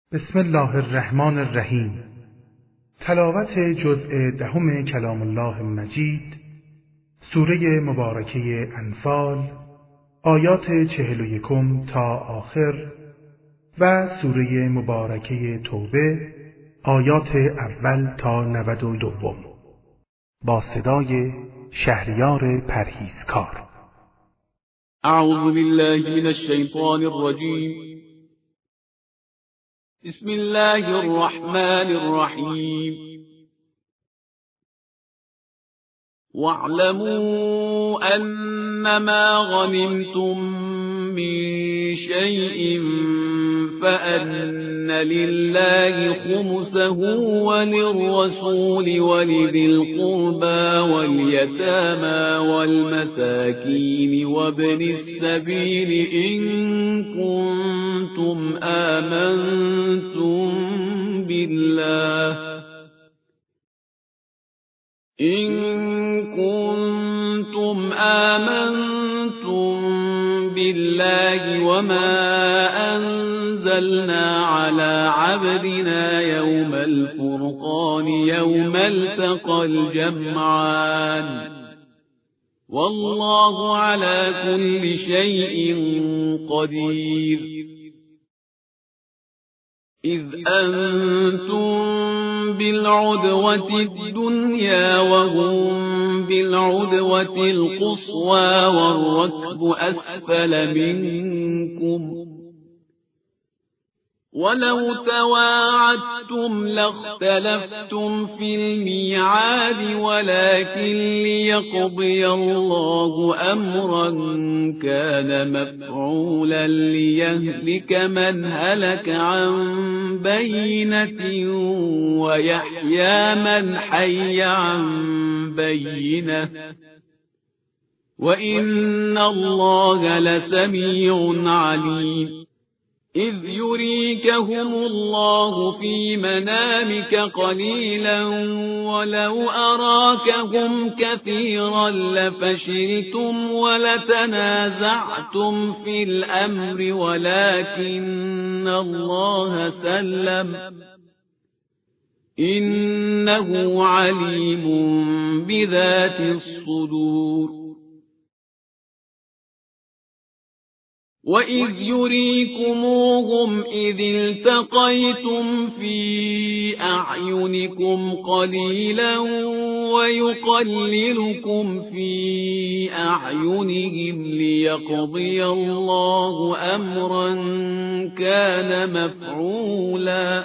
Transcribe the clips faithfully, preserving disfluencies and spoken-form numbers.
بسم الله الرحمن الرحیم. تلاوت جزء دهم کلام الله مجید، سوره مبارکه انفال، آیات چهل و یکم تا آخر و سوره مبارکه توبه، آیات اول تا نود و دوم، با صدای شهریار پرهیزکار. اعوذ بالله من الشیطان الرجیم. بسم الله الرحمن الرحیم. واعلموا أنما غنمتم من شيء فأن لله خمسه وللرسول ولذي القربى واليتامى والمساكين وابن السبيل إن كنتم آمنتم بالله إن كنتم آمنتم بالله وما أنزلنا على عبدنا يوم الفرقان يوم التقى الجمعان والله على كل شيء قدير. إذ أنتم بالعدوة الدنيا وهم بالعدوة القصوى والركب أسفل منكم ولو تواعدتم لاختلفتم في الميعاد ولكن ليقضي الله أمرا كان مفعولا ليهلك من هلك عن بينة ويحيى من حي عن بينة وإن الله لسميع عليم. إذ يريكهم الله في منامك قليلا ولو أراكهم كثيرا لفشلتم ولتنازعتم في الأمر ولكن الله سلم إنه عليم بذات الصدور. وإذ يريكموهم إذ التقيتم في أعينكم قليلا ويقللكم في أعينهم ليقضي الله أمرا كان مفعولا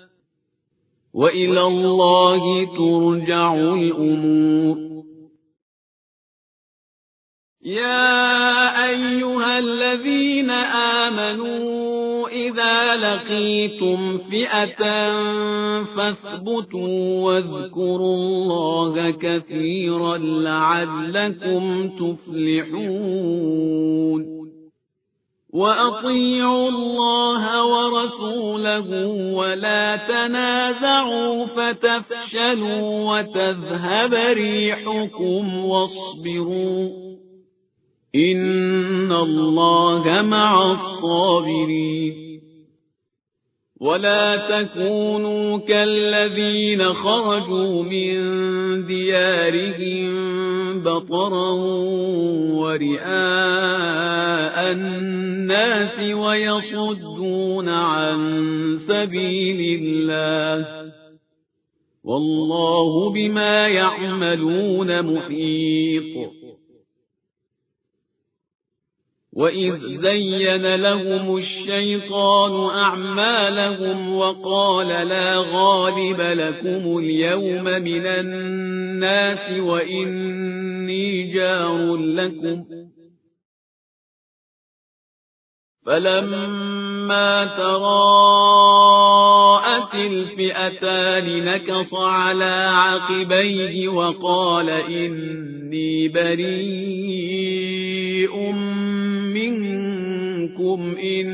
وإلى الله ترجع الأمور. يا أيها الذين آمنوا إذا لقيتم فئة فاثبتوا واذكروا الله كثيرا لعلكم تفلحون. وأطيعوا الله ورسوله ولا تنازعوا فتفشلوا وتذهب ريحكم واصبروا إن الله مع الصابرين. ولا تكونوا كالذين خرجوا من ديارهم بطرا ورئاء الناس ويصدون عن سبيل الله والله بما يعملون محيط. وإذ زين لهم الشيطان أعمالهم وقال لا غالب لكم اليوم من الناس وإني جار لكم فلما تراءت الفئتان نكص على عقبيه وقال إني بريء منكم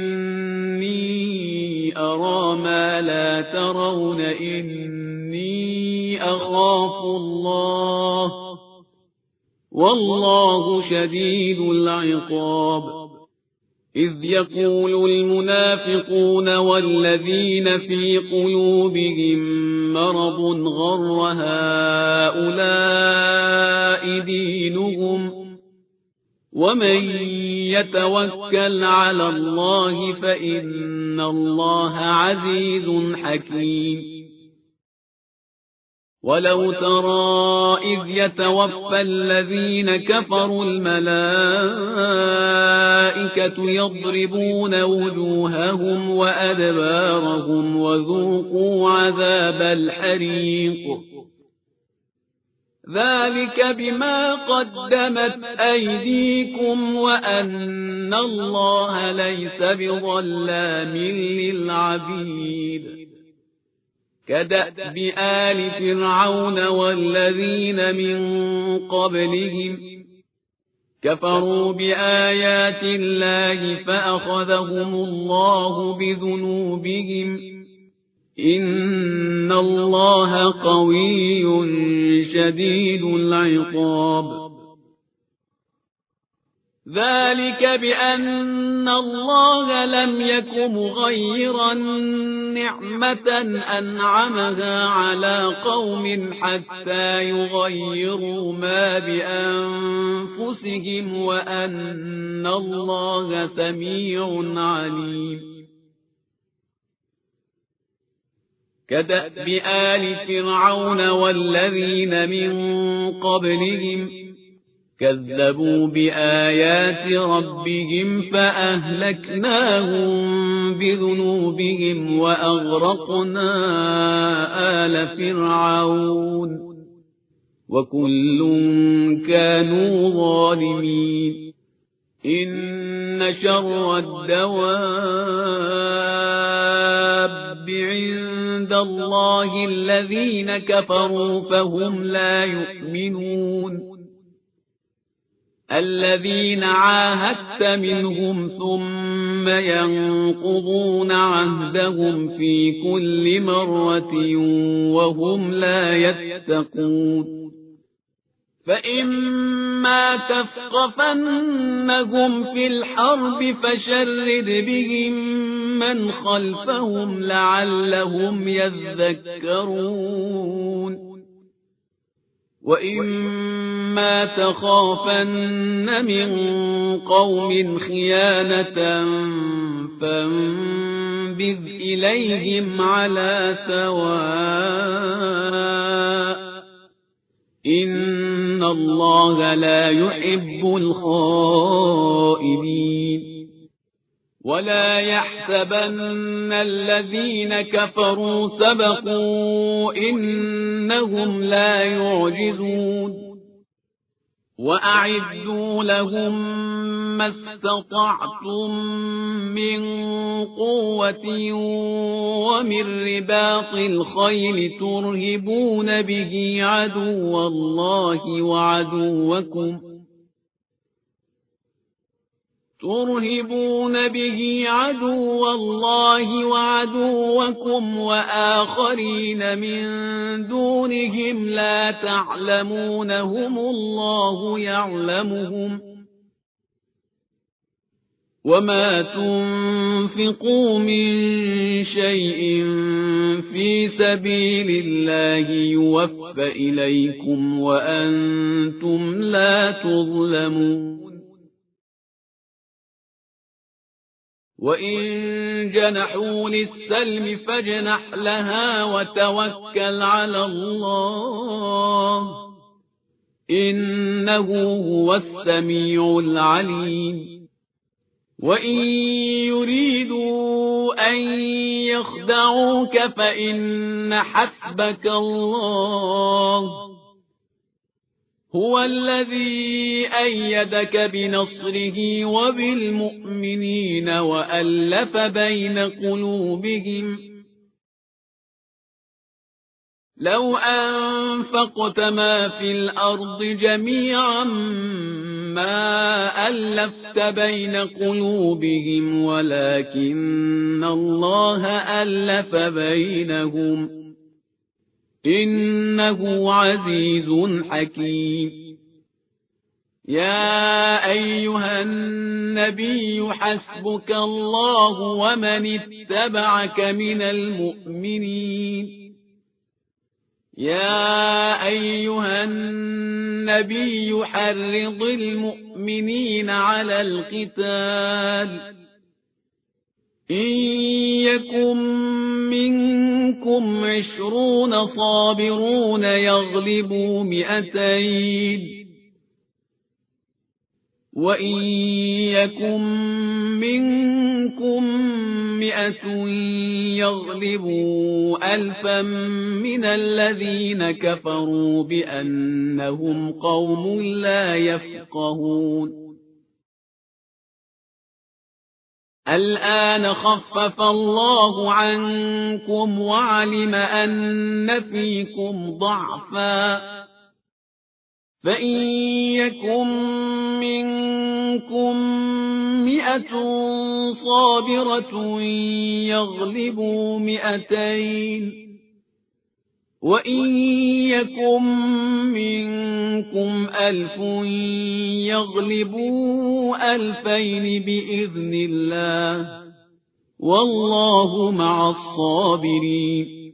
إني أرى ما لا ترون إني أخاف الله والله شديد العقاب. إذ يقول المنافقون والذين في قلوبهم مرض غر هؤلاء دينهم ومن يتوكل على الله فإن الله عزيز حكيم. ولو ترى إذ يتوفى الذين كفروا الملائكة يضربون وجوههم وأدبارهم وذوقوا عذاب الحريق ذلك بما قدمت أيديكم وأن الله ليس بظلام للعبيد. كدأب آل فرعون والذين من قبلهم كفروا بآيات الله فأخذهم الله بذنوبهم إن الله قوي شديد العقاب. ذلك بأن الله لم يك مغيرا نعمة أنعمها على قوم حتى يغيروا ما بأنفسهم وأن الله سميع عليم. كدأب آل فرعون والذين من قبلهم كذبوا بآيات ربهم فأهلكناهم بذنوبهم وأغرقنا آل فرعون وكل كانوا ظالمين. إن شر الدواب عند الله الذين كفروا فهم لا يؤمنون. الذين عاهدت منهم ثم ينقضون عهدهم في كل مرة وهم لا يتقون. فإما تثقفنهم في الحرب فشرد بهم من خلفهم لعلهم يذكرون. وإما تخافن من قوم خيانة فانبذ إليهم على سواء إن الله لا يحب الخائنين. ولا يحسبن الذين كفروا سبقوا إنهم لا يعجزون. وأعدوا لهم ما استطعتم من قوة ومن رباط الخيل ترهبون به عدو الله وعدوكم ترهبون به عدو الله وعدوكم وآخرين من دونهم لا تعلمونهم الله يعلمهم. وما تنفقوا من شيء في سبيل الله يوفى إليكم وأنتم لا تظلمون. وإن جنحوا للسلم فاجنح لها وتوكل على الله إنه هو السميع العليم. وإن يريدوا أن يخدعوك فإن حسبك الله هو الذي أيدك بنصره وبالمؤمنين وألف بين قلوبهم لو أنفقت ما في الأرض جميعا ما ألفت بين قلوبهم ولكن الله ألف بينهم إنه عزيز حكيم. يا أيها النبي حسبك الله ومن اتبعك من المؤمنين يا أيها النبي حرض المؤمنين على القتال إن يكن منكم عشرون صابرون يغلبوا مئتين وإن يكن منكم مئة يغلبوا ألفا من الذين كفروا بأنهم قوم لا يفقهون الآن خفف الله عنكم وعلم أن فيكم ضعفا فإن يكن منكم مئة صابرة يغلبوا مئتين وإن يكن منكم ألف يغلبوا ألفين بإذن الله والله مع الصابرين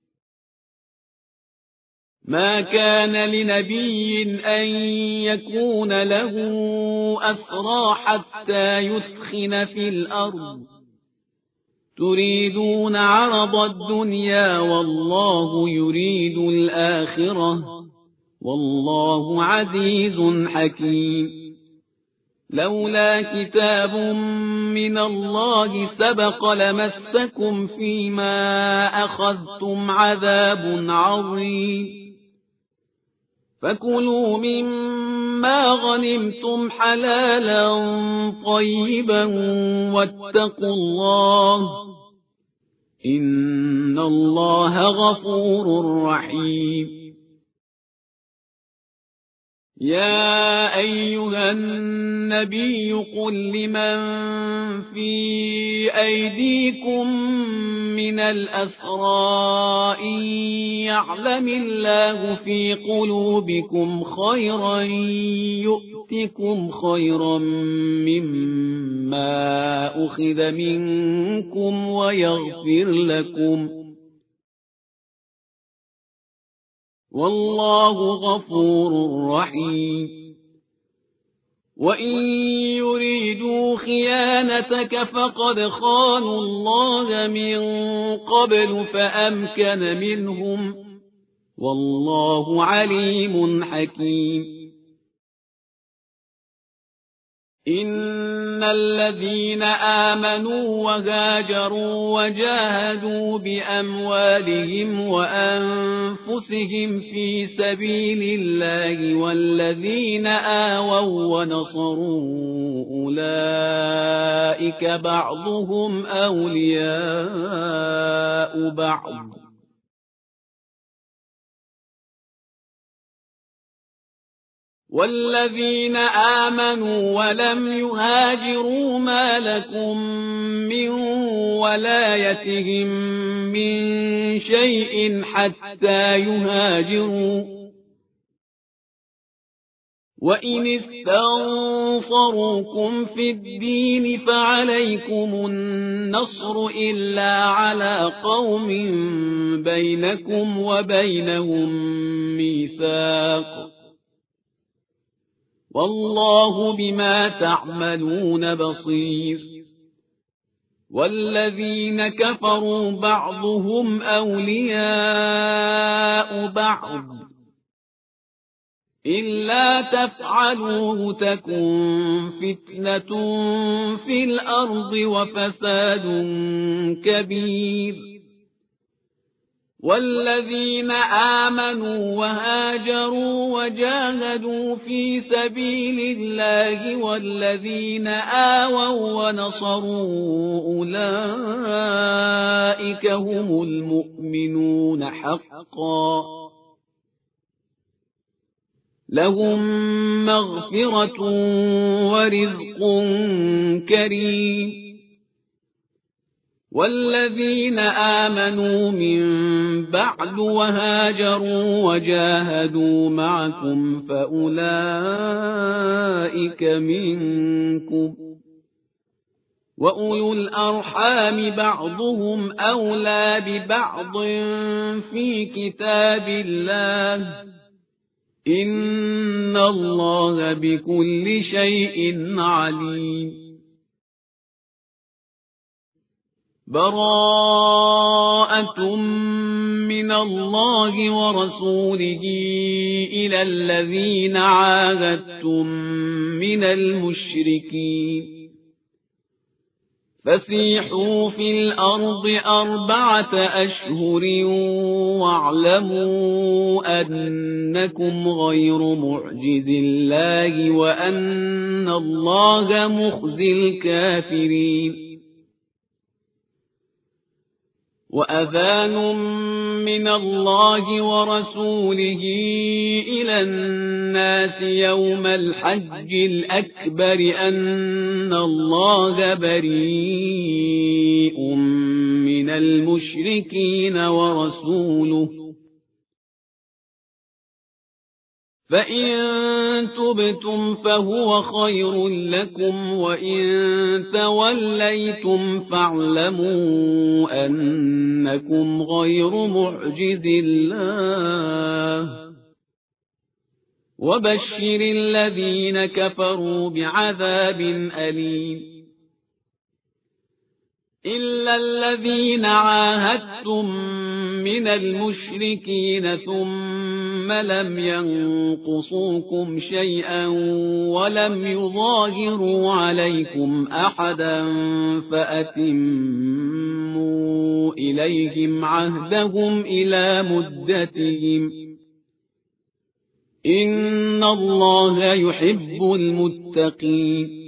ما كان لنبي أن يكون له أسرى حتى يثخن في الأرض تريدون عرض الدنيا والله يريد الآخرة والله عزيز حكيم لولا كتاب من الله سبق لمسكم فيما أخذتم عذاب عظيم فكلوا مما غنمتم حلالا طيبا واتقوا الله إن الله غفور رحيم يا أيها النبي قل لمن في أيديكم من الأسرى إن يعلم الله في قلوبكم خيرا يؤتكم خيرا مما أخذ منكم ويغفر لكم والله غفور رحيم وإن يريدوا خيانتك فقد خانوا الله من قبل فأمكن منهم والله عليم حكيم إن الذين آمنوا وهاجروا وجاهدوا بأموالهم وأنفسهم في سبيل الله والذين آووا ونصروا أولئك بعضهم أولياء بعض والذين آمنوا ولم يهاجروا ما لكم من ولايتهم من شيء حتى يهاجروا وإن استنصروكم في الدين فعليكم النصر إلا على قوم بينكم وبينهم ميثاق والله بما تعملون بصير والذين كفروا بعضهم أولياء بعض إلا تفعلوه تكن فتنة في الأرض وفساد كبير والذين آمنوا وهاجروا وجاهدوا في سبيل الله والذين آووا ونصروا أولئك هم المؤمنون حقا لهم مغفرة ورزق كريم والذين آمنوا من بعد وهاجروا وجاهدوا معكم فأولئك منكم، وأولو الأرحام بعضهم أولى ببعض في كتاب الله، إن الله بكل شيء عليم. براءة من الله ورسوله إلى الذين عاهدتم من المشركين، فسيحوا في الأرض أربعة أشهر واعلموا أنكم غير معجز الله وأن الله مخزي الكافرين. وأذان من الله ورسوله إلى الناس يوم الحج الأكبر أن الله بريء من المشركين ورسوله، فإن تبتم فهو خير لكم، وإن توليتم فاعلموا أنكم غير معجز الله، وبشر الذين كفروا بعذاب أليم. إلا الذين عاهدتم من المشركين ثم لم ينقصوكم شيئا ولم يظاهروا عليكم أحدا فأتموا إليهم عهدهم إلى مدتهم، إن الله يحب المتقين.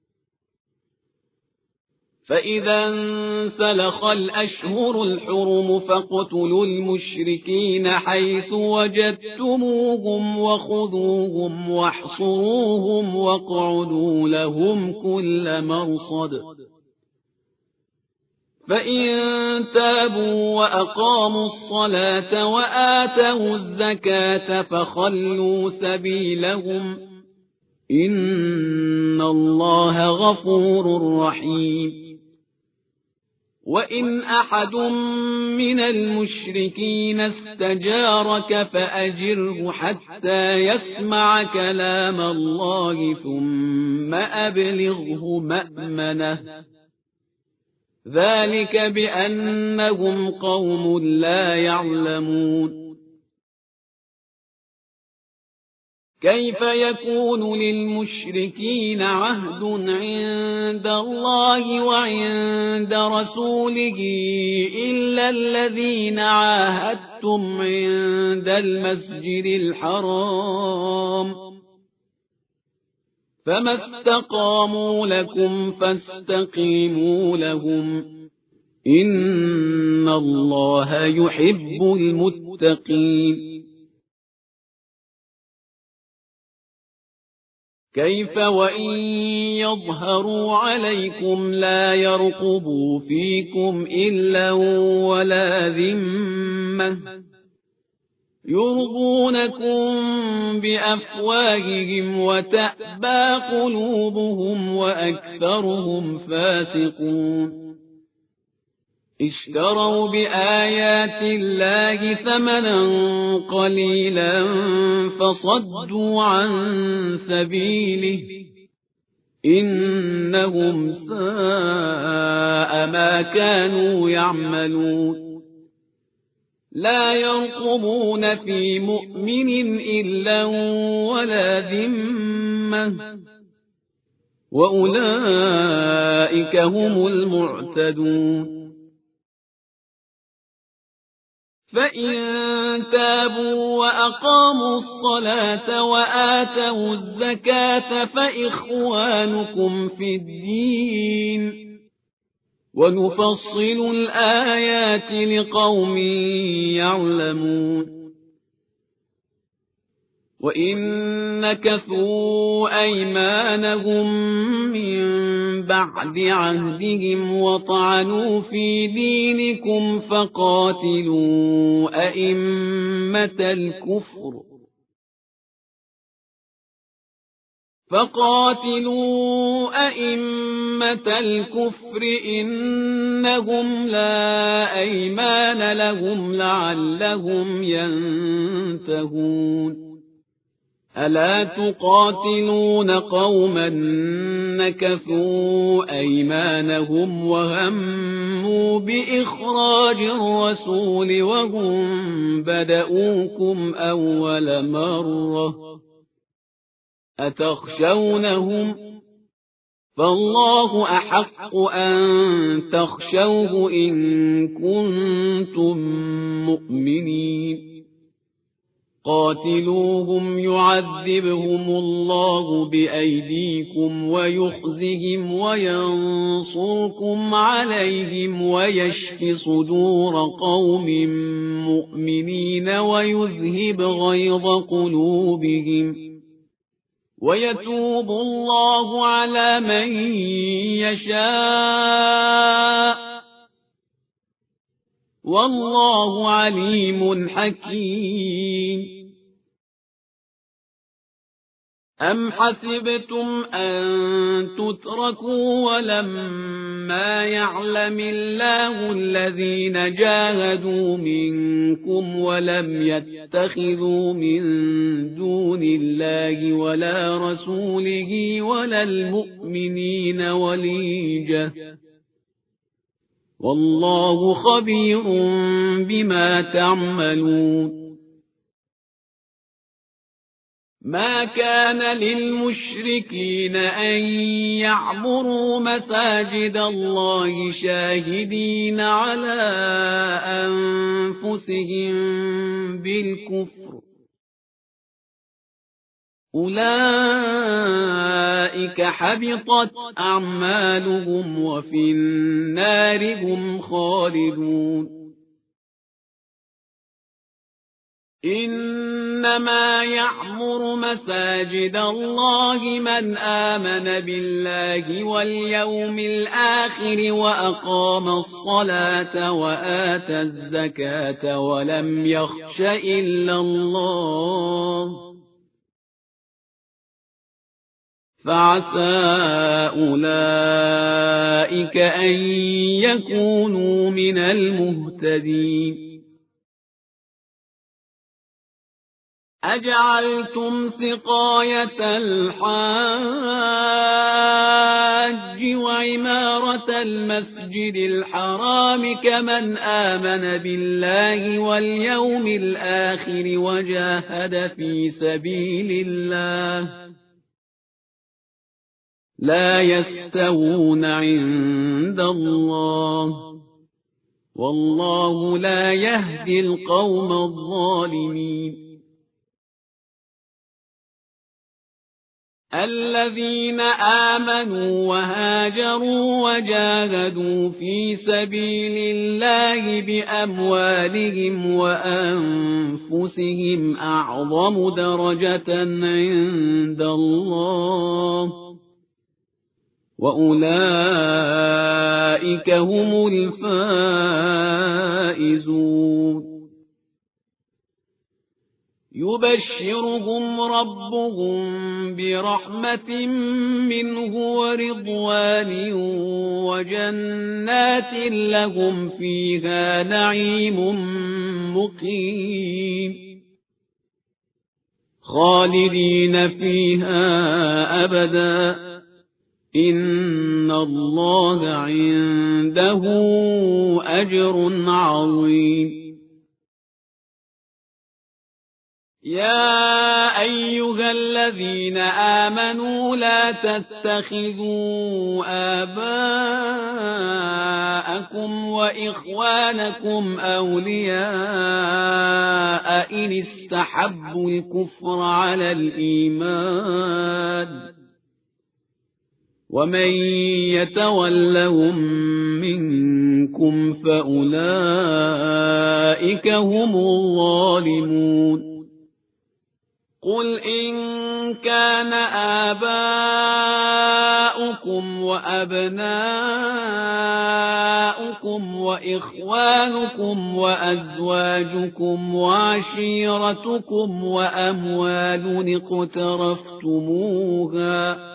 فإذا انسلخ الأشهر الحرم فاقتلوا المشركين حيث وجدتموهم وخذوهم واحصروهم واقعدوا لهم كل مرصد، فإن تابوا وأقاموا الصلاة وآتوا الزكاة فخلوا سبيلهم، إن الله غفور رحيم. وإن أحد من المشركين استجارك فأجره حتى يسمع كلام الله ثم أبلغه مأمنه، ذلك بأنهم قوم لا يعلمون. كيف يكون للمشركين عهد عند الله وعند رسوله إلا الذين عاهدتم عند المسجد الحرام، فما استقاموا لكم فاستقيموا لهم، إن الله يحب المتقين. كيف وإن يظهروا عليكم لا يرقبوا فيكم إلا ولا ذمة، يرضونكم بأفواههم وتأبى قلوبهم وأكثرهم فاسقون. اشتروا بآيات الله ثمنا قليلا فصدوا عن سبيله، إنهم ساء ما كانوا يعملون. لا يرقبون في مؤمن إلا ولا ذمة، وأولئك هم المعتدون. فإن تابوا وأقاموا الصلاة وآتوا الزكاة فإخوانكم في الدين، ونفصل الآيات لقوم يعلمون. وإن نكثوا أيمانهم من بعد عهدهم وطعنوا في دينكم فقاتلوا أئمة الكفر فقاتلوا أئمة الكفر إنهم لا أيمان لهم لعلهم ينتهون ألا تقاتلون قوما نكثوا أيمانهم وهموا بإخراج الرسول وهم بدؤوكم أول مرة أتخشونهم فالله أحق أن تخشوه إن كنتم مؤمنين قاتلوهم يعذبهم الله بأيديكم ويخزهم وينصركم عليهم ويشف صدور قوم مؤمنين ويذهب غيظ قلوبهم ويتوب الله على من يشاء والله عليم حكيم أم حسبتم أن تتركوا ولما يعلم الله الذين جاهدوا منكم ولم يتخذوا من دون الله ولا رسوله ولا المؤمنين وليجة والله خبير بما تعملون ما كان للمشركين أن يعمروا مساجد الله شاهدين على أنفسهم بالكفر أولئك حبطت أعمالهم وفي النار هم خالدون إنما يعمر مساجد الله من آمن بالله واليوم الآخر وأقام الصلاة وآتى الزكاة ولم يخش إلا الله فعسى أولئك أن يكونوا من المهتدين أجعلتم سقاية الحاج وعمارة المسجد الحرام كمن آمن بالله واليوم الآخر وجاهد في سبيل الله لا يستوون عند الله والله لا يهدي القوم الظالمين الذين آمنوا وهاجروا وجاهدوا في سبيل الله بأموالهم وأنفسهم أعظم درجة عند الله وأولئك هم الفائزون يبشرهم ربهم برحمة منه ورضوان وجنات لهم فيها نعيم مقيم خالدين فيها أبدا إن الله عنده أجر عظيم يا أيها الذين آمنوا لا تتخذوا آباءكم وإخوانكم أولياء إن استحبوا الكفر على الإيمان ومن يتولهم منكم فأولئك هم الظالمون قل إن كان آباؤكم وأبناؤكم وإخوانكم وأزواجكم وعشيرتكم وأموال اقترفتموها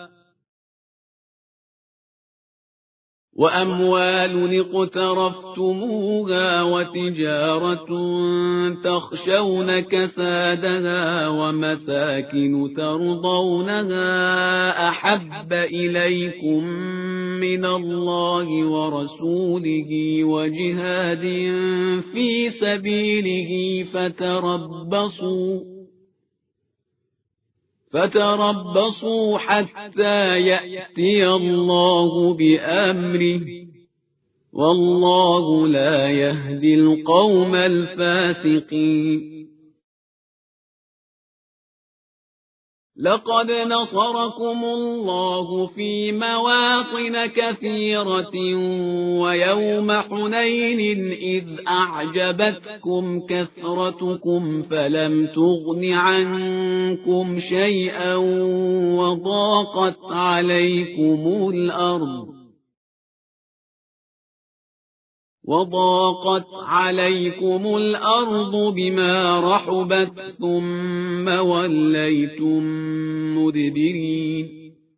وأموال اقترفتموها وتجارة تخشون كسادها ومساكن ترضونها أحب إليكم من الله ورسوله وجهاد في سبيله فتربصوا فتربصوا حتى يأتي الله بأمره والله لا يهدي القوم الفاسقين لقد نصركم الله في مواطن كثيرة ويوم حنين إذ أعجبتكم كثرتكم فلم تغن عنكم شيئا وضاقت عليكم الأرض وضاقت عليكم الأرض بما رحبت ثم وليتم مدبرين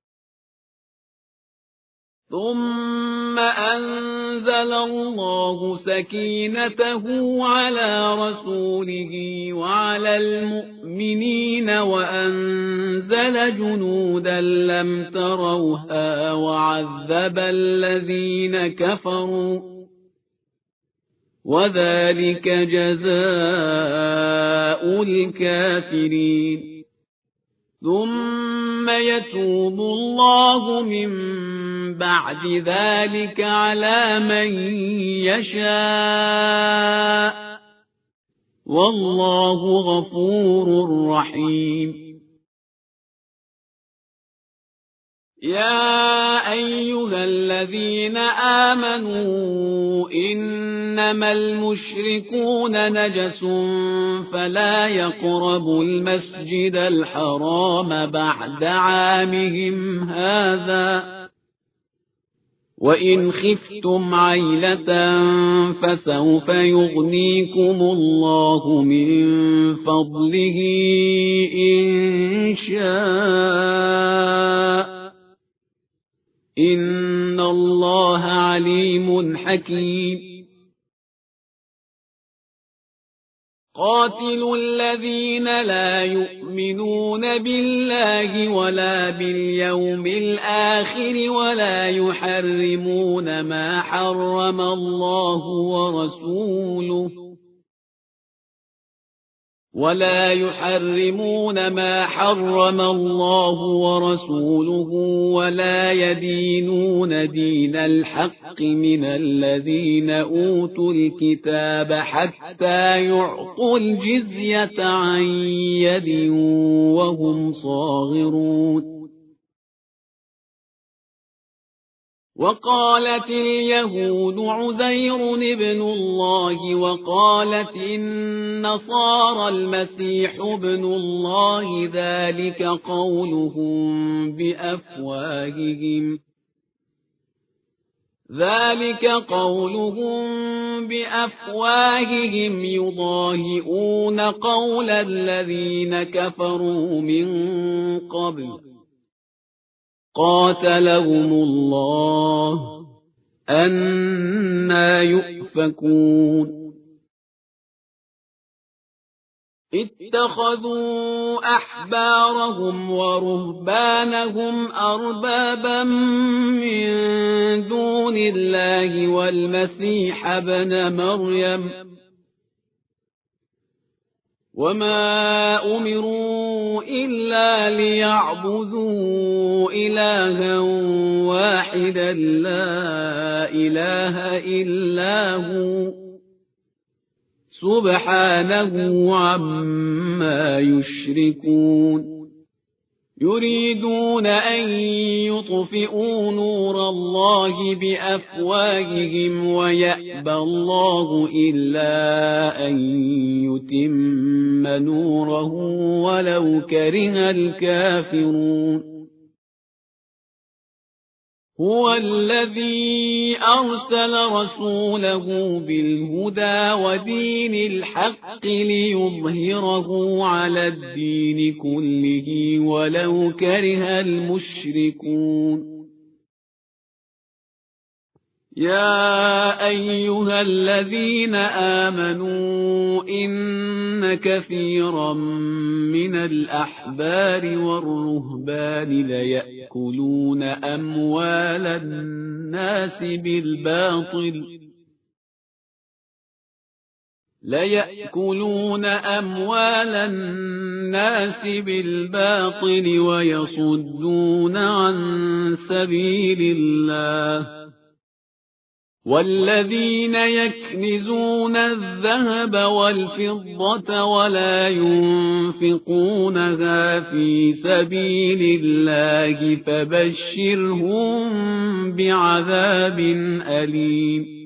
ثم أنزل الله سكينته على رسوله وعلى المؤمنين وأنزل جنودا لم تروها وعذب الذين كفروا وذلك جزاء الكافرين ثم يتوب الله من بعد ذلك على من يشاء والله غفور رحيم يا أيها الذين آمنوا إنما المشركون نجس فلا يقربوا المسجد الحرام بعد عامهم هذا وإن خفتم عيلة فسوف يغنيكم الله من فضله إن شاء إن الله عليم حكيم قاتلوا الذين لا يؤمنون بالله ولا باليوم الآخر ولا يحرمون ما حرم الله ورسوله ولا يحرمون ما حرم الله ورسوله ولا يدينون دين الحق من الذين أوتوا الكتاب حتى يعطوا الجزية عن يد وهم صاغرون وقالت اليهود عزير ابن الله وقالت النصارى المسيح ابن الله ذلك قولهم بأفواههم ذلك قولهم بأفواههم يضاهئون قول الذين كفروا من قبل قاتلهم الله أنى يؤفكون اتخذوا أحبارهم ورهبانهم أربابا من دون الله والمسيح ابن مريم وما أمروا إلا ليعبدوا إلها واحدا لا إله إلا هو سبحانه عما يشركون يريدون أن يطفئوا نور الله بأفواههم ويأبى الله إلا أن يتم نوره ولو كره الكافرون هو الذي أرسل رسوله بالهدى ودين الحق ليظهره على الدين كله ولو كره المشركون يا أيها الذين آمنوا إن كثيرا من الأحبار والرهبان ليأكلون أموال الناس بالباطل ليأكلون أموال الناس بالباطل ويصدون عن سبيل الله والذين يكنزون الذهب والفضة ولا ينفقونها في سبيل الله فبشرهم بعذاب أليم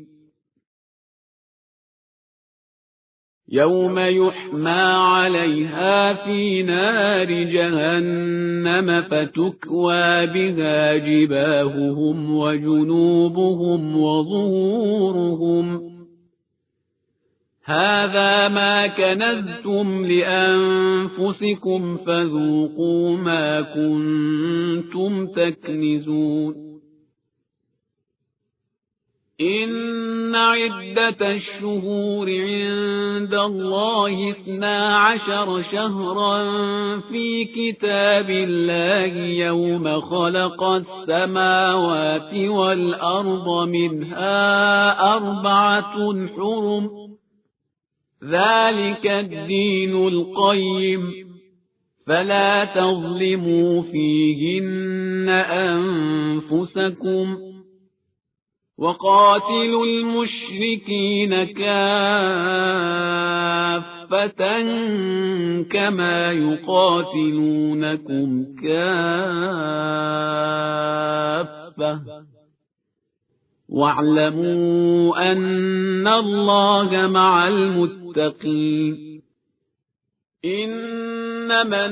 يوم يحمى عليها في نار جهنم فتكوى بها جباههم وجنوبهم وظهورهم هذا ما كنزتم لأنفسكم فذوقوا ما كنتم تكنزون إن عدة الشهور عند الله اثنا عشر شهرا في كتاب الله يوم خلق السماوات والأرض منها أربعة حرم ذلك الدين القيم فلا تظلموا فيهن أنفسكم وقاتلوا المشركين كافة كما يقاتلونكم كافة واعلموا أن الله مع المتقين إنما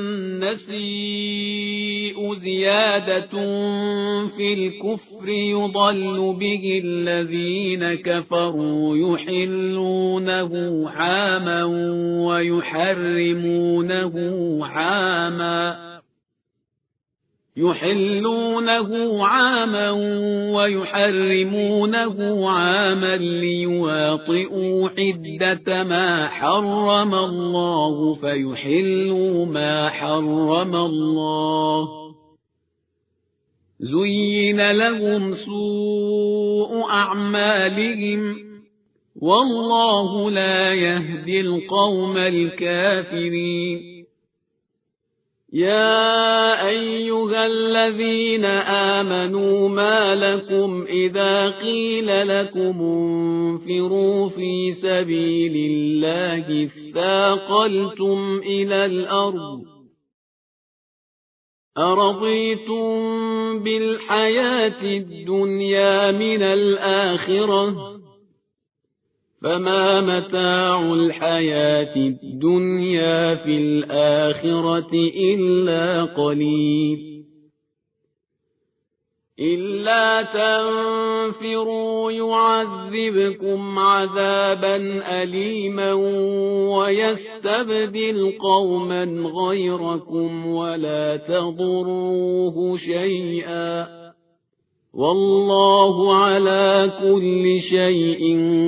النسيء زيادة في الكفر يضل به الذين كفروا يحلونه عاما ويحرمونه عاما يحلونه عاما ويحرمونه عاما ليواطئوا عدة ما حرم الله فيحلوا ما حرم الله زين لهم سوء أعمالهم والله لا يهدي القوم الكافرين يا أيها الذين آمنوا ما لكم إذا قيل لكم انفروا في سبيل الله اثاقلتم إلى الأرض أرضيتم بالحياة الدنيا من الآخرة فما متاع الحياة الدنيا في الآخرة إلا قليل إلا تنفروا يعذبكم عذابا أليما ويستبدل قوما غيركم ولا تضروه شيئا والله على كل شيء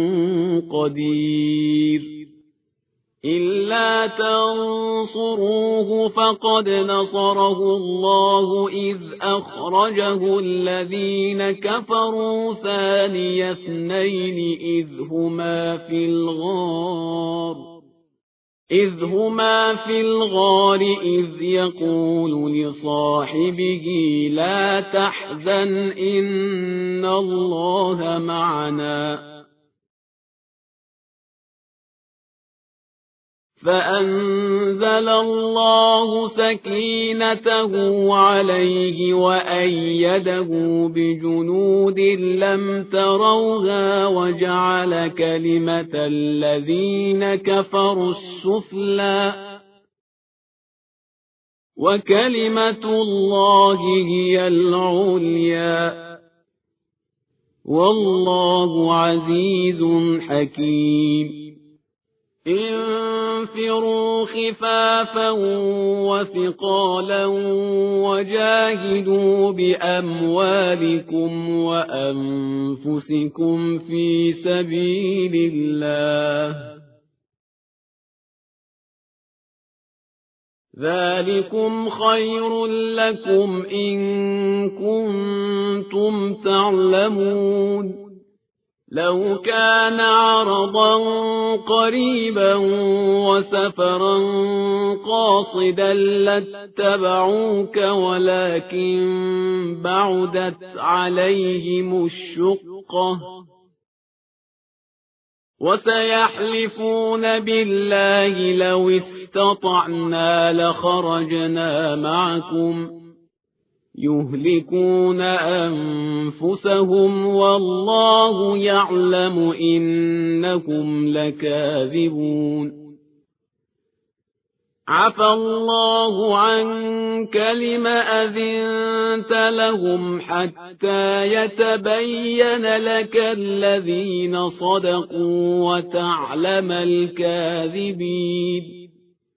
قدير إلا تنصروه فقد نصره الله إذ أخرجه الذين كفروا ثاني اثنين إذ هما في الغار إذ هما في الغار إذ يقول لصاحبه لا تحزن إن الله معنا فأنزل الله سكينته عليه وأيده بجنود لم تروها وجعل كلمة الذين كفروا السفلى وكلمة الله هي العليا والله عزيز حكيم. انفروا خفافا وثقالا وجاهدوا بأموالكم وأنفسكم في سبيل الله ذلكم خير لكم إن كنتم تعلمون. لو كان عرضا قريبا وسفرا قاصدا لاتبعوك ولكن بعدت عليهم الشقة وسيحلفون بالله لو استطعنا لخرجنا معكم يهلكون أنفسهم والله يعلم إنهم لكاذبون. عفى الله عنك لم أذنت لهم حتى يتبين لك الذين صدقوا وتعلم الكاذبين.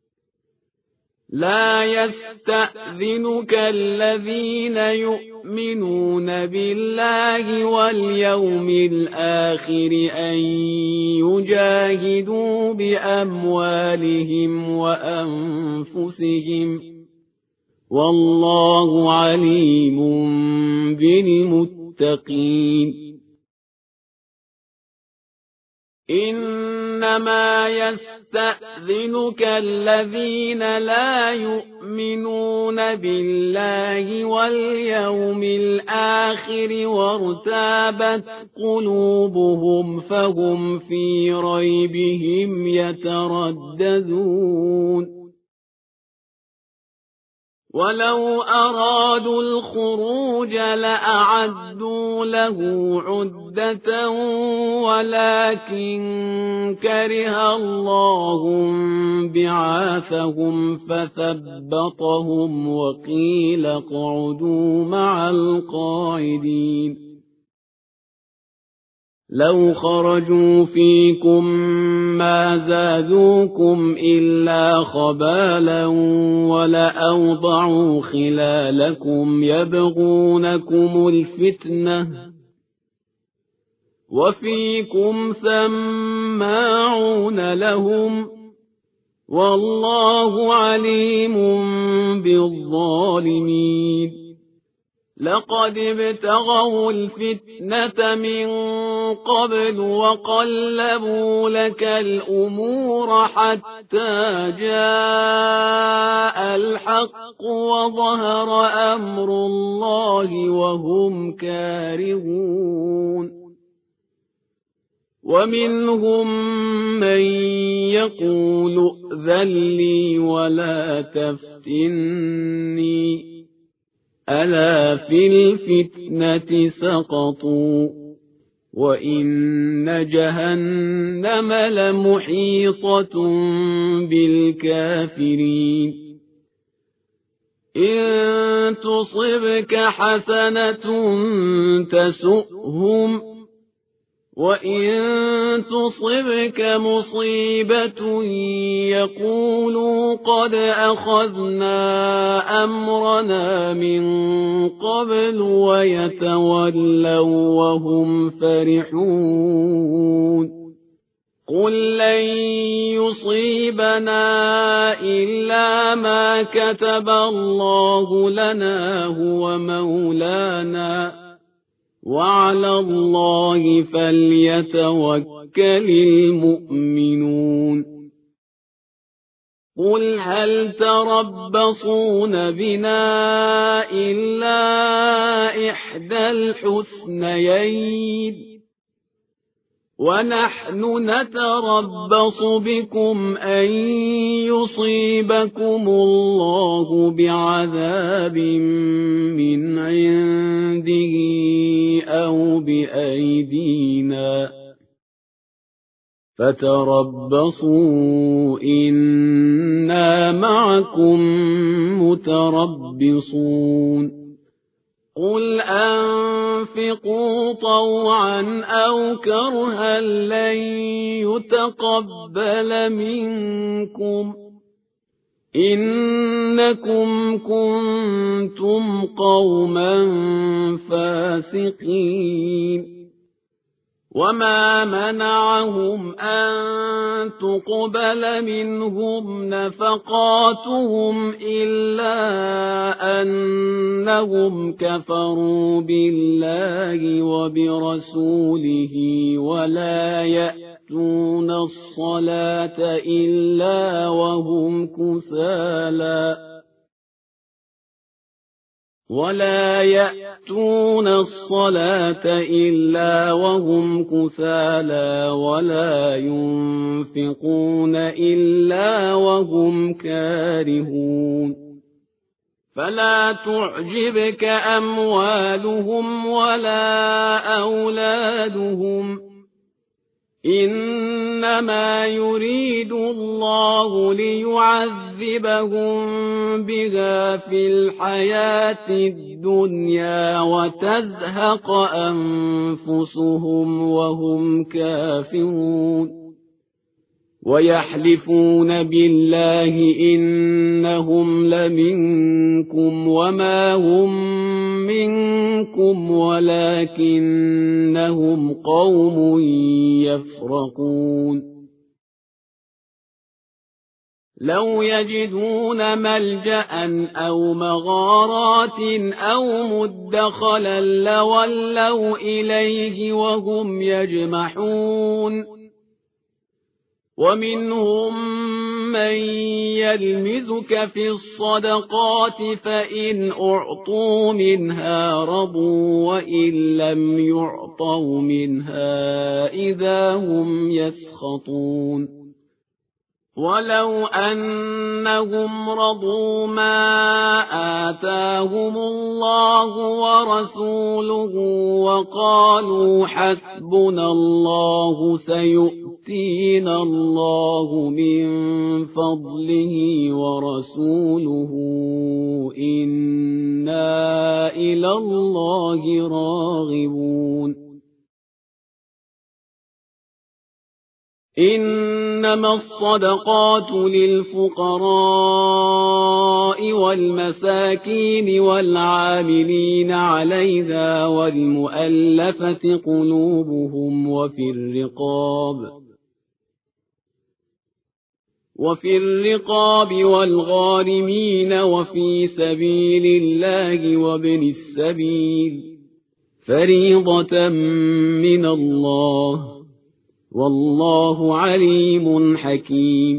لا يستأذنك الذين يؤمنون بالله واليوم الآخر أن يجاهدوا بأموالهم وأنفسهم والله عليم بالمتقين. إنما يستأذنك الذين لا يؤمنون بالله واليوم الآخر وارتابت قلوبهم فهم في ريبهم يترددون. ولو أرادوا الخروج لأعدوا له عدة ولكن كره الله بعاثهم فثبطهم وقيل اقعدوا مع القاعدين. لو خرجوا فيكم ما زادوكم إلا خبالا ولأوضعوا خلالكم يبغونكم الفتنة وفيكم سماعون لهم والله عليم بالظالمين. لقد ابتغوا الفتنة من قبل وقلبوا لك الأمور حتى جاء الحق وظهر أمر الله وهم كارهون. ومنهم من يقول ائذن لي ولا تفتني ألا في الفتنة سقطوا وإن جهنم لمحيطة بالكافرين. إن تصبك حسنة تسؤهم وإن تصبك مصيبة يقولوا قد أخذنا أمرنا من قبل ويتولوا وهم فرحون. قل لن يصيبنا إلا ما كتب الله لنا هو مولانا وعلى الله فليتوكل المؤمنون. قل هل تربصون بنا إلا إحدى الحسنيين ونحن نتربص بكم أن يصيبكم الله بعذاب من عنده أو بأيدينا فتربصوا إنا معكم متربصون قل أنفقوا طوعا أو كرها لن يتقبل منكم إنكم كنتم قوما فاسقين وما منعهم أن تقبل منهم نفقاتهم إلا أنهم كفروا بالله وبرسوله ولا يأتون الصلاة إلا وهم كسالى ولا يأتون الصلاة إلا وهم كسالى ولا ينفقون إلا وهم كارهون فلا تعجبك أموالهم ولا أولادهم إنما يريد الله ليعذبهم بها في الحياة الدنيا وتزهق أنفسهم وهم كافرون ويحلفون بالله إنهم لمنكم وما هم منكم ولكنهم قوم يفرقون لو يجدون ملجأ أو مغارات أو مدخلا لولوا إليه وهم يجمحون ومنهم من يلمزك في الصدقات فإن أعطوا منها رضوا وإن لم يعطوا منها إذا هم يسخطون ولو أنهم رضوا ما آتاهم الله ورسوله وقالوا حسبنا الله سيؤتينا الله من فضله ورسوله إنا إلى الله راغبون إنما الصدقات للفقراء والمساكين والعاملين عليها والمؤلفة قلوبهم وفي الرقاب وفي الرقاب والغارمين وفي سبيل الله وابن السبيل فريضة من الله والله عليم حكيم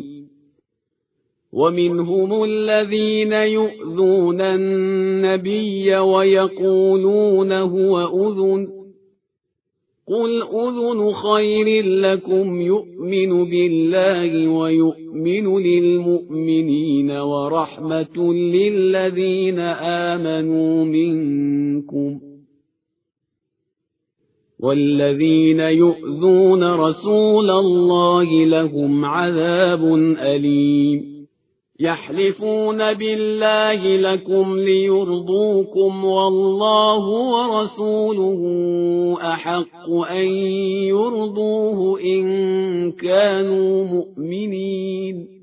ومنهم الذين يؤذون النبي ويقولون هو أذن قل أذن خير لكم يؤمن بالله ويؤمن للمؤمنين ورحمة للذين آمنوا منكم والذين يؤذون رسول الله لهم عذاب أليم يحلفون بالله لكم ليرضوكم والله ورسوله أحق أن يرضوه إن كانوا مؤمنين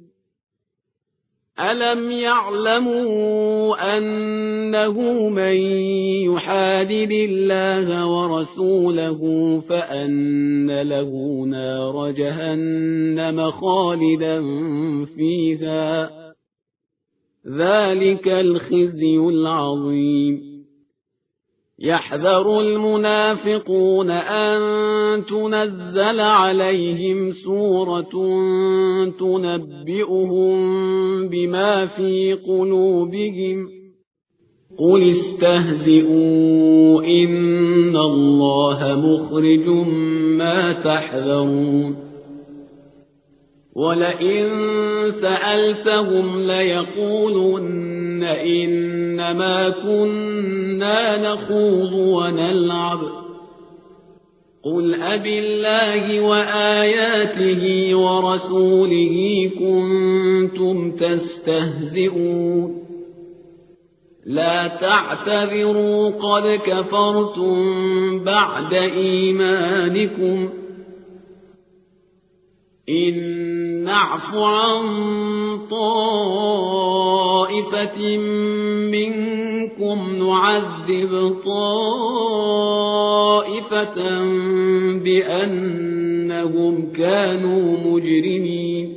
ألم يعلموا أنه من يحادد الله ورسوله فأن له نار جهنم خالدا فيها ذلك الخزي العظيم يحذر المنافقون أن تنزل عليهم سورة تنبئهم بما في قلوبهم قل استهزئوا إن الله مخرج ما تحذرون ولئن سألتهم ليقولن إنما كنا نخوض ونلعب قل أبالله وآياته ورسوله كنتم تستهزئون لا تعتذروا قد كفرتم بعد إيمانكم إن نعف عن طائفة منكم نعذب طائفة بأنهم كانوا مجرمين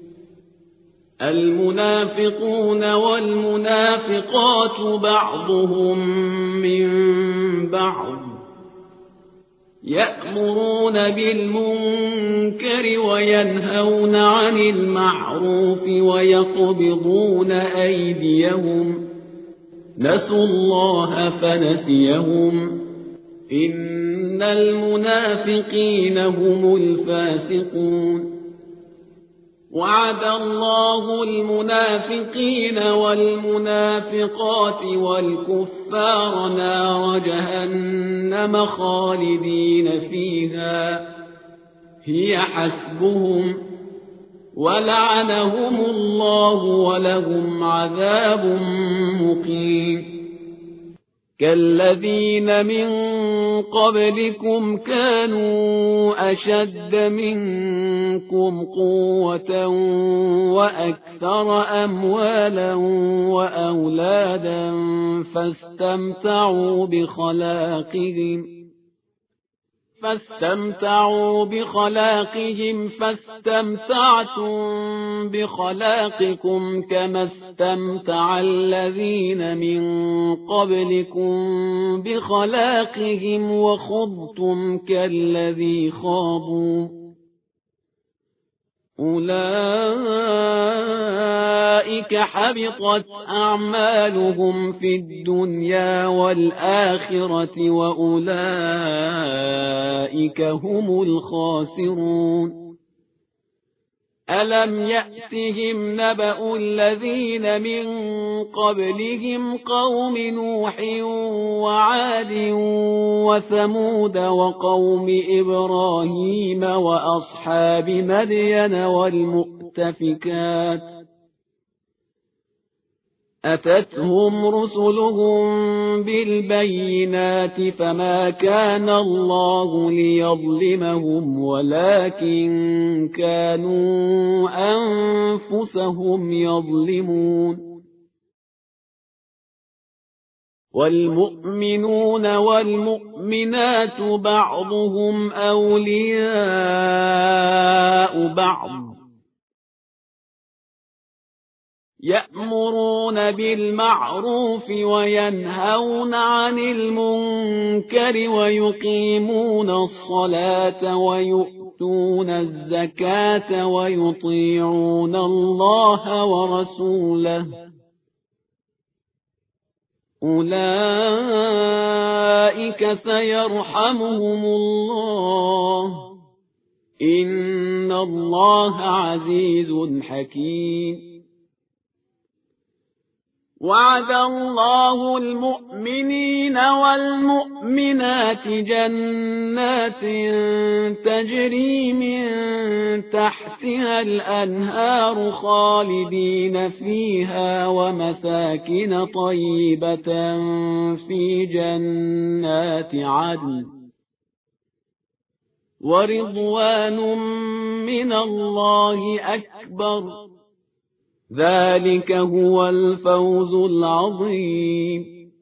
المنافقون والمنافقات بعضهم من بعض يأمرون بالمنكر وينهون عن المعروف ويقبضون أيديهم نسوا الله فنسيهم إن المنافقين هم الفاسقون وعد الله المنافقين والمنافقات والكفار نار جهنم خالدين فيها هي حسبهم ولعنهم الله ولهم عذاب مقيم كالذين من قبلكم كانوا أشد منكم قوة وأكثر أموالا وأولادا فاستمتعوا بخلاقهم فاستمتعوا بخلاقهم فاستمتعتم بخلاقكم كما استمتع الذين من قبلكم بخلاقهم وخضتم كالذي خاضوا أولئك حبطت أعمالهم في الدنيا والآخرة وأولئك هم الخاسرون ألم يأتهم نبأ الذين من قبلهم قوم نوح وعاد وثمود وقوم إبراهيم وأصحاب مدين والمؤتفكات أتتهم رسلهم بالبينات فما كان الله ليظلمهم ولكن كانوا أنفسهم يظلمون والمؤمنون والمؤمنات بعضهم أولياء بعض يأمرون بالمعروف وينهون عن المنكر ويقيمون الصلاة ويؤتون الزكاة ويطيعون الله ورسوله أولئك سيرحمهم الله إن الله عزيز حكيم وعد الله المؤمنين والمؤمنات جنات تجري من تحتها الأنهار خالدين فيها ومساكن طيبة في جنات عدن ورضوان من الله أكبر ذلك هو الفوز العظيم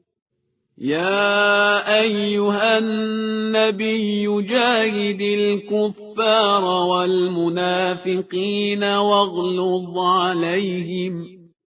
يا أيها النبي جاهد الكفار والمنافقين واغلظ عليهم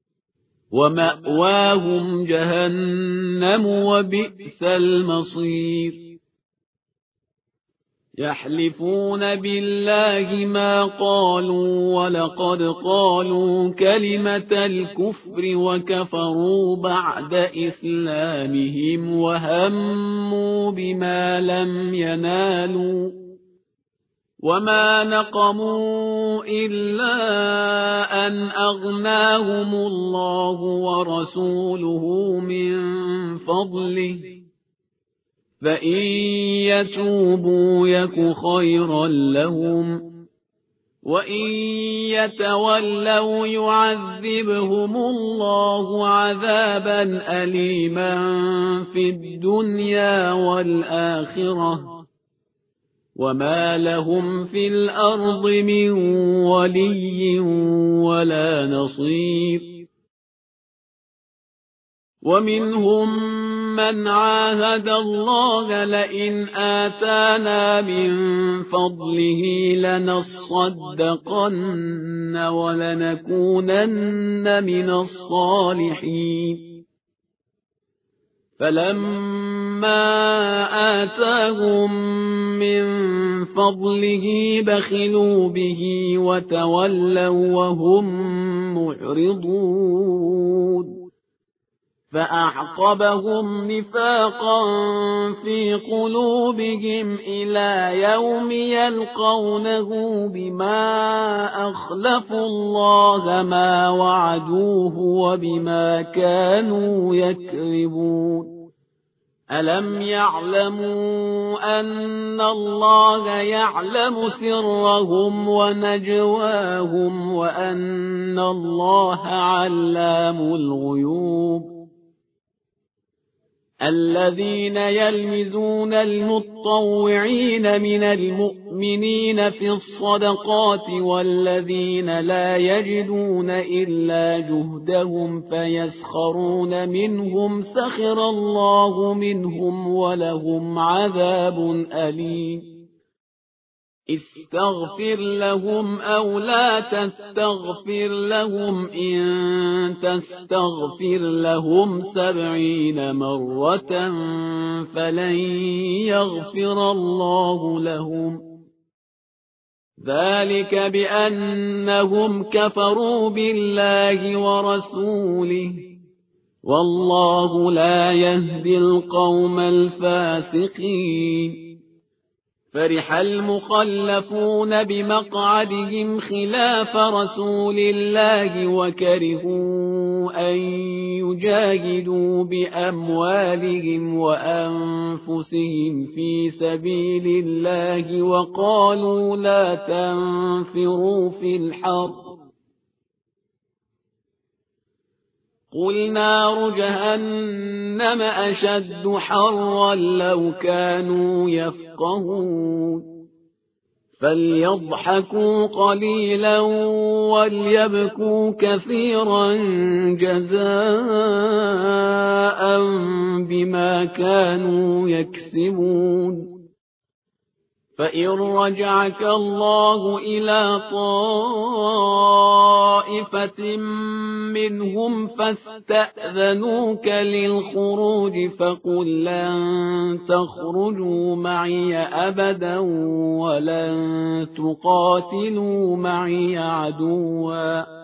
ومأواهم جهنم وبئس المصير يحلفون بالله ما قالوا ولقد قالوا كلمة الكفر وكفروا بعد إسلامهم وهموا بما لم ينالوا وما نقموا إلا أن أغناهم الله ورسوله من فضله فإن يتوبوا يك خيرا لهم وإن يتولوا يعذبهم الله عذابا أليما في الدنيا والآخرة وما لهم في الأرض من ولي ولا نصير ومنهم من عاهد الله لئن آتانا من فضله لنصدقن ولنكونن من الصالحين فلما آتاهم من فضله بخلوا به وتولوا وهم معرضون فأعقبهم نفاقا في قلوبهم إلى يوم يلقونه بما أخلفوا الله ما وعدوه وبما كانوا يكذبون ألم يعلموا أن الله يعلم سرهم ونجواهم وأن الله علام الغيوب الذين يلمزون المتطوعين من المؤمنين في الصدقات والذين لا يجدون إلا جهدهم فيسخرون منهم سخر الله منهم ولهم عذاب أليم استغفر لهم أو لا تستغفر لهم إن تستغفر لهم سبعين مرة فلن يغفر الله لهم ذلك بأنهم كفروا بالله ورسوله والله لا يهدي القوم الفاسقين فرح المخلفون بمقعدهم خلاف رسول الله وكرهوا أن يجاهدوا بأموالهم وأنفسهم في سبيل الله وقالوا لا تنفروا في الحر قل نار جهنم أشد حرا لو كانوا يفقهون فليضحكوا قليلا وليبكوا كثيرا جزاء بما كانوا يكسبون فإن رجعك الله إلى طائفة منهم فاستأذنوك للخروج فقل لن تخرجوا معي أبدا ولن تقاتلوا معي عدوا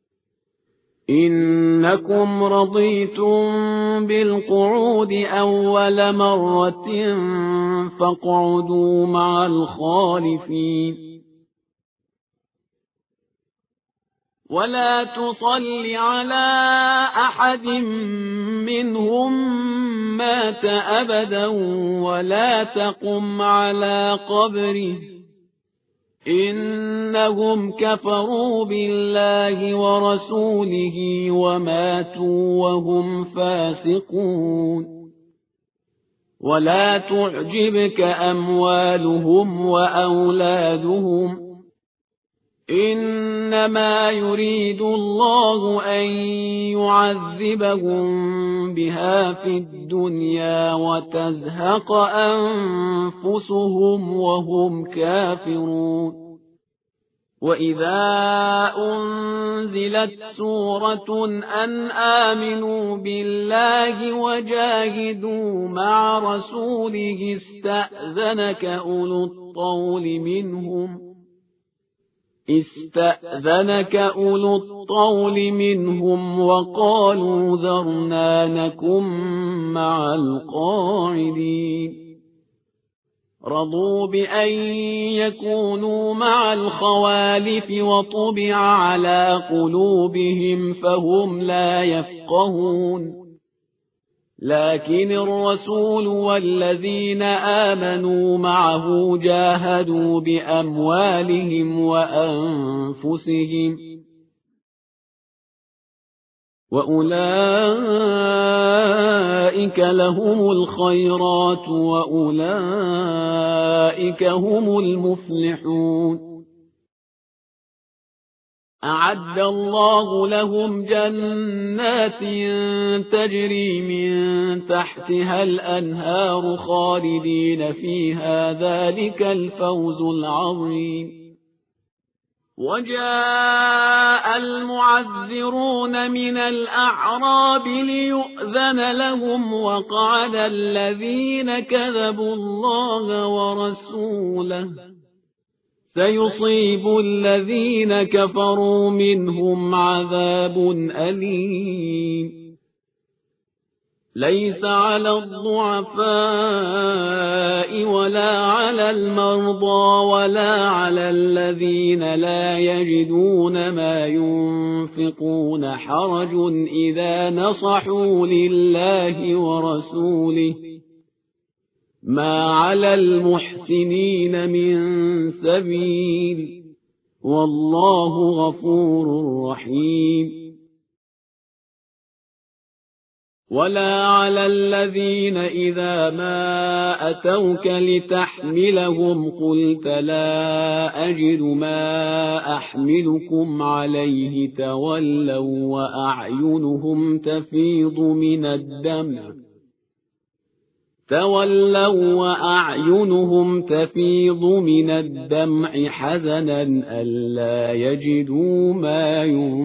إنكم رضيتم بالقعود أول مرة فاقعدوا مع الخالفين ولا تصل على أحد منهم مات أبدا ولا تقم على قبره إنهم كفروا بالله ورسوله وماتوا وهم فاسقون ولا تعجبك أموالهم وأولادهم إنما يريد الله أن يعذبهم بها في الدنيا وتزهق أنفسهم وهم كافرون وَإِذَا أُنْزِلَتْ سُورَةٌ أَنْ آمِنُوا بِاللَّهِ وَجَاهِدُوا مَعَ رَسُولِهِ اسْتَأْذَنَكَ أُولُو الطَّوْلِ مِنْهُمْ استأذنك أولو الطول منهم وقالوا ذرنا نكن مع القاعدين رضوا بأن يكونوا مع الخوالف وطبع على قلوبهم فهم لا يفقهون لكن الرسول والذين آمنوا معه جاهدوا بأموالهم وأنفسهم وأولئك لهم الخيرات وأولئك هم المفلحون أعد الله لهم جنات تجري من تحتها الأنهار خالدين فيها ذلك الفوز العظيم وجاء المعذرون من الأعراب ليؤذن لهم وقعد الذين كذبوا الله ورسوله سيصيب الذين كفروا منهم عذاب أليم ليس على الضعفاء ولا على المرضى ولا على الذين لا يجدون ما ينفقون حرج إذا نصحوا لله ورسوله ما على المحسنين من سبيل والله غفور رحيم ولا على الذين إذا ما أتوك لتحملهم قلت لا أجد ما أحملكم عليه تولوا وأعينهم تفيض من الدمع تولوا وأعينهم تفيض من الدمع حزنا ألا يجدوا ما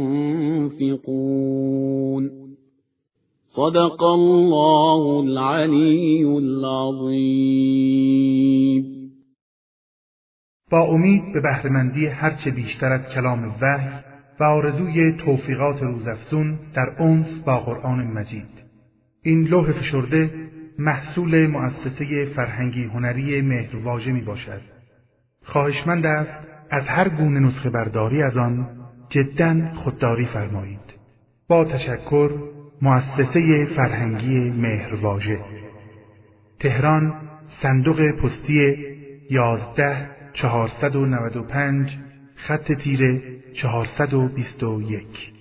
ينفقون صدق الله العلی العظیم. با امید به بهره‌مندی هرچه بیشتر از کلام وحی و آرزوی توفیقات روزافزون در انس با قرآن مجید، این لوح فشرده محصول مؤسسه فرهنگی هنری مهرواژه می باشد. خواهشمند است از هر گونه نسخه برداری از آن جداً خودداری فرمایید. با تشکر، مؤسسه فرهنگی مهرواژه، تهران، صندوق پستی یازده چهارصد و نود و پنج، خط تیره چهارصد و بیست و یک.